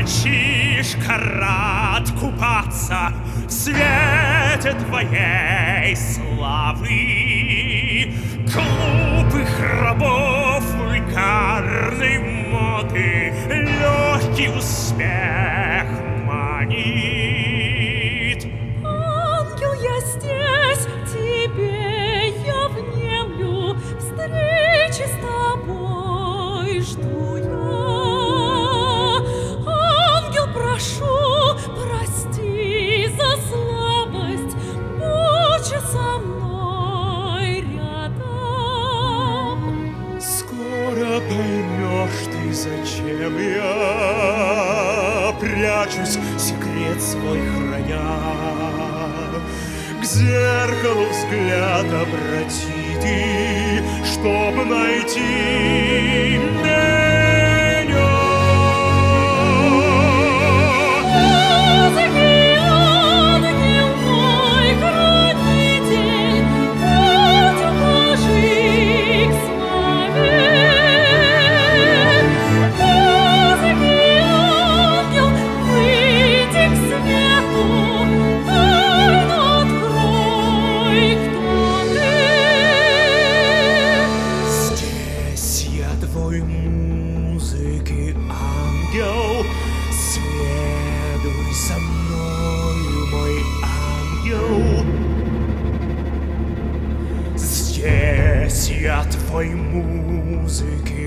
Мальчишка рад купаться в свете твоей славы, глупых рабов вульгарной моды легкий успех манит. Ангел, я здесь, тебе я внемлю, встречи с тобой жду я. Ангел, прошу, прости за слабость, будь со мной рядом. Скоро поймешь ты, зачем я прячусь, секрет свой храня. К зеркалу взгляд обрати ты, чтоб найти меня. Ангел мой, хранитель, путь укажи к славе. Ангел, выйди к свету, тайну открой, кто ты. Здесь я твой музыки ангел, следуй за мною, мой ангел. Здесь я твой музыки